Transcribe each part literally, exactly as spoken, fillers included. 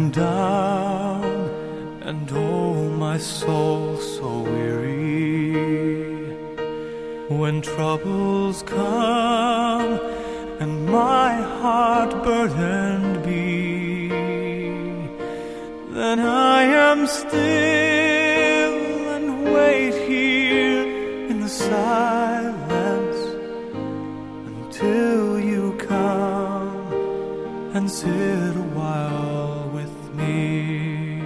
down, and oh, my soul so weary. When troubles come and my heart burdened be, then I am still and wait here in the silence until you come and sit a while with me.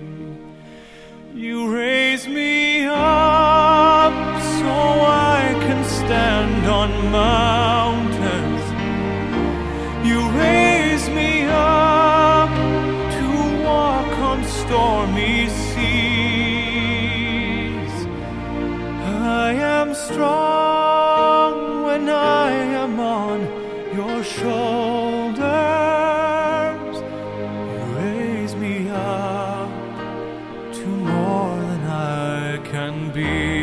You raise me up so I can stand on mountains. You raise me up to walk on stormy seas. I am strong when I am on your shoulders. You raise me up to more than I can be.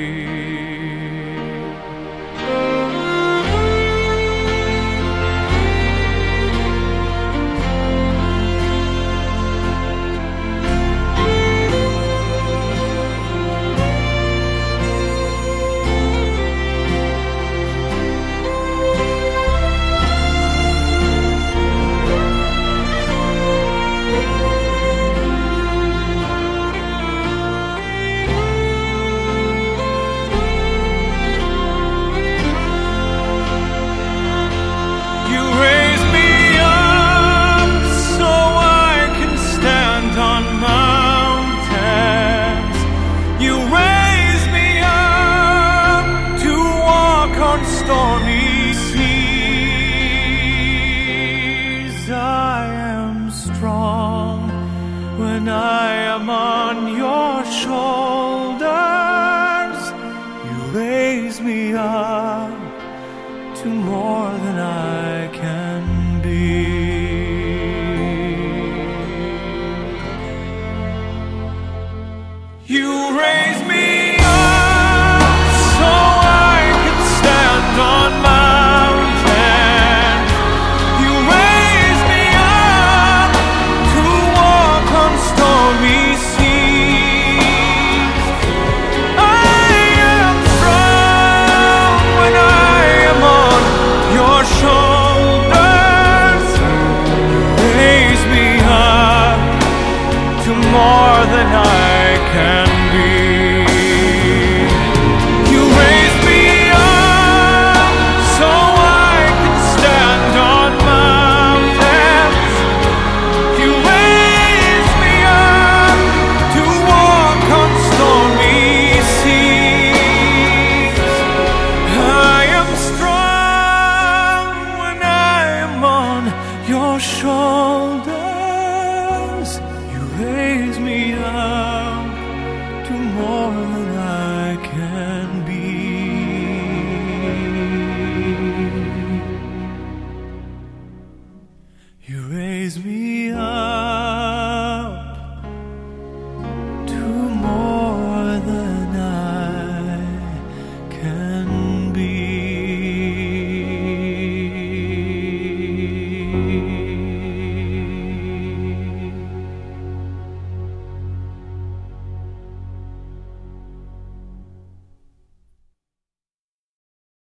Stormy seas, I am strong when I am on your shoulders. You raise me up to more